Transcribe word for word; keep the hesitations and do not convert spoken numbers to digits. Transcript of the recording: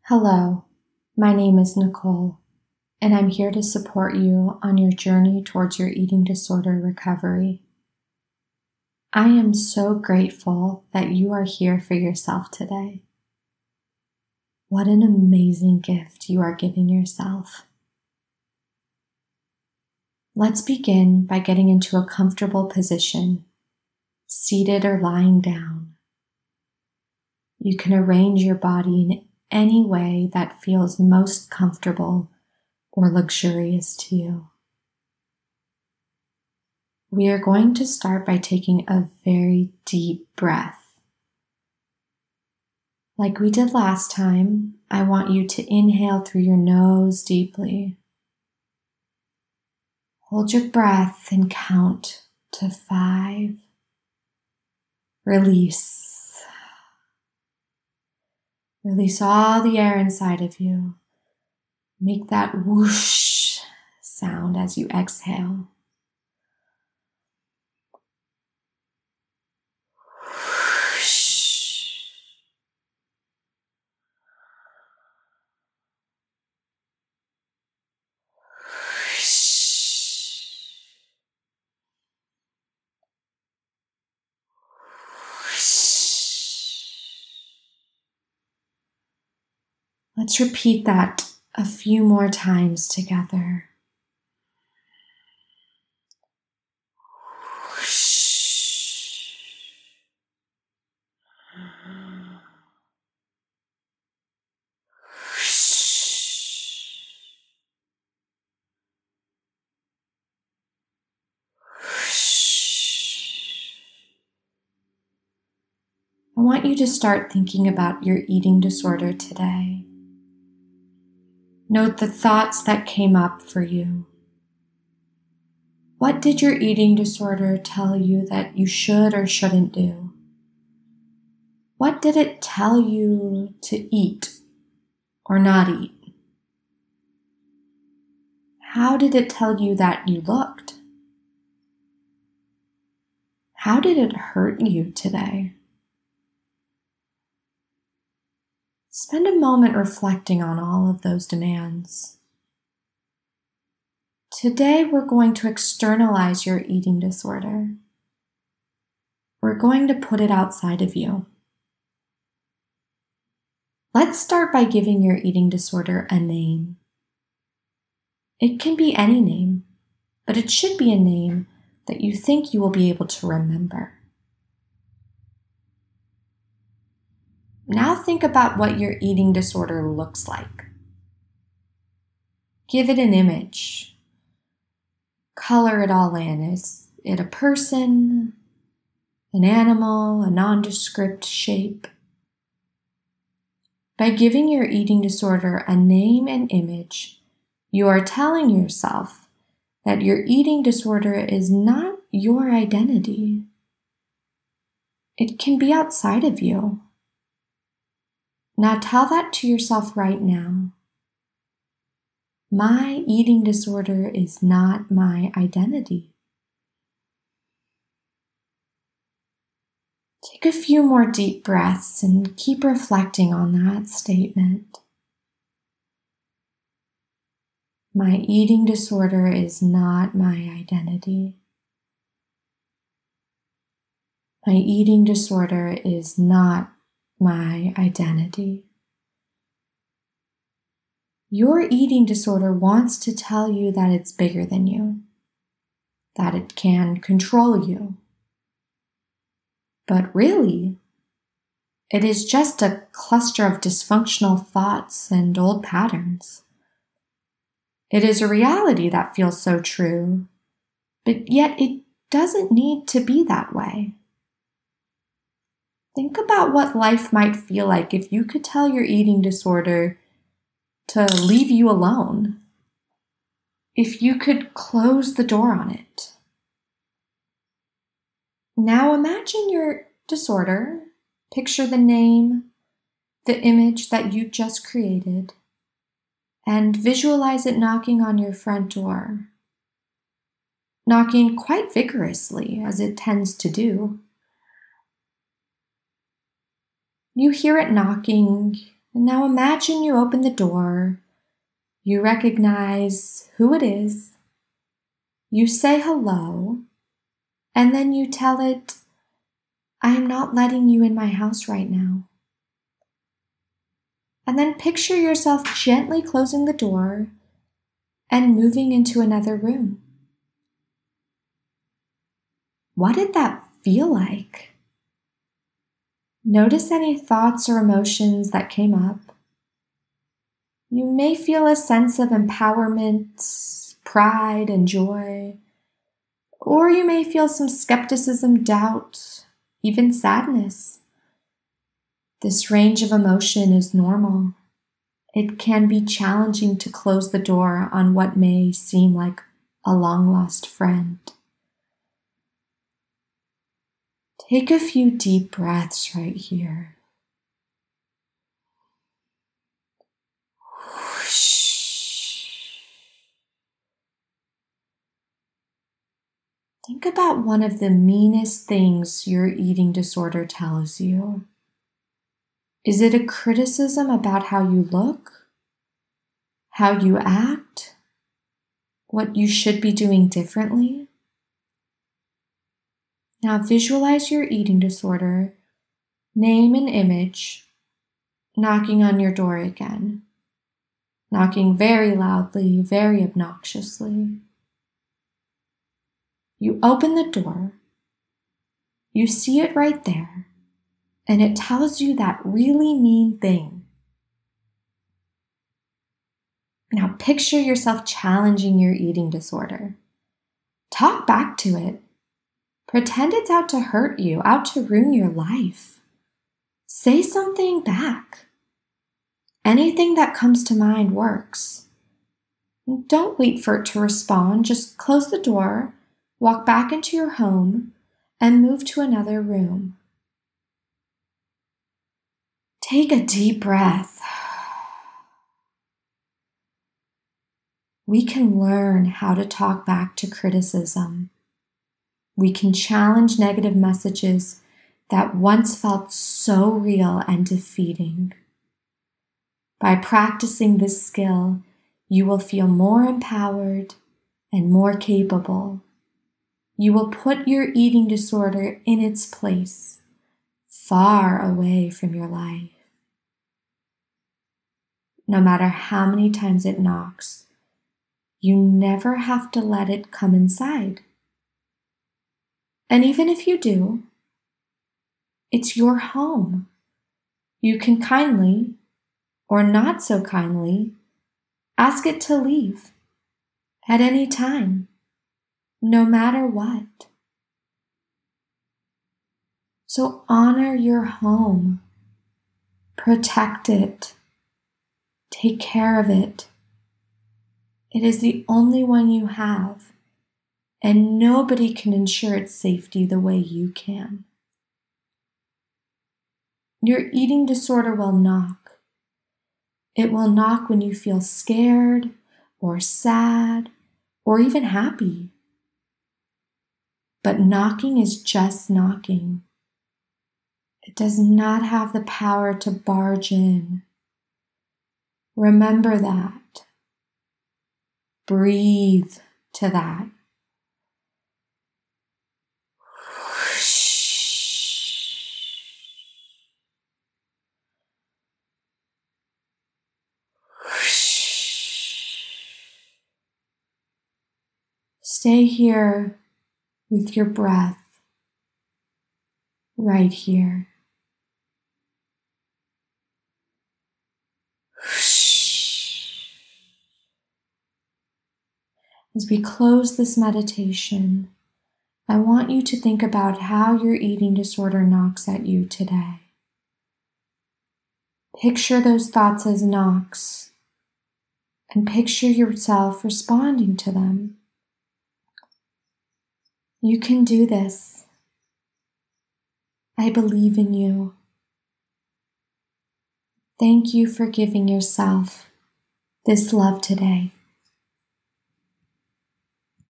Hello, my name is Nicole, and I'm here to support you on your journey towards your eating disorder recovery. I am so grateful that you are here for yourself today. What an amazing gift you are giving yourself. Let's begin by getting into a comfortable position, seated or lying down. You can arrange your body in any way that feels most comfortable or luxurious to you. We are going to start by taking a very deep breath. Like we did last time, I want you to inhale through your nose deeply. Hold your breath and count to five. Release. Release all the air inside of you. Make that whoosh sound as you exhale. Whoosh. Whoosh. Let's repeat that a few more times together. I want you to start thinking about your eating disorder today. Note the thoughts that came up for you. What did your eating disorder tell you that you should or shouldn't do? What did it tell you to eat or not eat? How did it tell you that you looked? How did it hurt you today? Spend a moment reflecting on all of those demands. Today, we're going to externalize your eating disorder. We're going to put it outside of you. Let's start by giving your eating disorder a name. It can be any name, but it should be a name that you think you will be able to remember. Now think about what your eating disorder looks like. Give it an image. Color it all in. Is it a person, an animal, a nondescript shape? By giving your eating disorder a name and image, you are telling yourself that your eating disorder is not your identity. It can be outside of you. Now tell that to yourself right now. My eating disorder is not my identity. Take a few more deep breaths and keep reflecting on that statement. My eating disorder is not my identity. My eating disorder is not my identity. Your eating disorder wants to tell you that it's bigger than you, that it can control you. But really, it is just a cluster of dysfunctional thoughts and old patterns. It is a reality that feels so true, but yet it doesn't need to be that way. Think about what life might feel like if you could tell your eating disorder to leave you alone. If you could close the door on it. Now imagine your disorder. Picture the name, the image that you just created, and visualize it knocking on your front door. Knocking quite vigorously, as it tends to do. You hear it knocking And now imagine you open the door, you recognize who it is, you say hello, and then you tell it, I am not letting you in my house right now. And then picture yourself gently closing the door and moving into another room. What did that feel like? Notice any thoughts or emotions that came up. You may feel a sense of empowerment, pride, and joy, or you may feel some skepticism, doubt, even sadness. This range of emotion is normal. It can be challenging to close the door on what may seem like a long-lost friend. Take a few deep breaths right here. Think about one of the meanest things your eating disorder tells you. Is it a criticism about how you look, how you act, what you should be doing differently? Now visualize your eating disorder, name an image, knocking on your door again, knocking very loudly, very obnoxiously. You open the door, you see it right there, and it tells you that really mean thing. Now picture yourself challenging your eating disorder. Talk back to it. Pretend it's out to hurt you, out to ruin your life. Say something back. Anything that comes to mind works. Don't wait for it to respond. Just close the door, walk back into your home, and move to another room. Take a deep breath. We can learn how to talk back to criticism. We can challenge negative messages that once felt so real and defeating. By practicing this skill, you will feel more empowered and more capable. You will put your eating disorder in its place, far away from your life. No matter how many times it knocks, you never have to let it come inside. And even if you do, it's your home. You can kindly, or not so kindly, ask it to leave at any time, no matter what. So honor your home, protect it, take care of it. It is the only one you have, and nobody can ensure its safety the way you can. Your eating disorder will knock. It will knock when you feel scared or sad or even happy. But knocking is just knocking. It does not have the power to barge in. Remember that. Breathe to that. Stay here with your breath, right here. As we close this meditation, I want you to think about how your eating disorder knocks at you today. Picture those thoughts as knocks, and picture yourself responding to them. You can do this. I believe in you. Thank you for giving yourself this love today.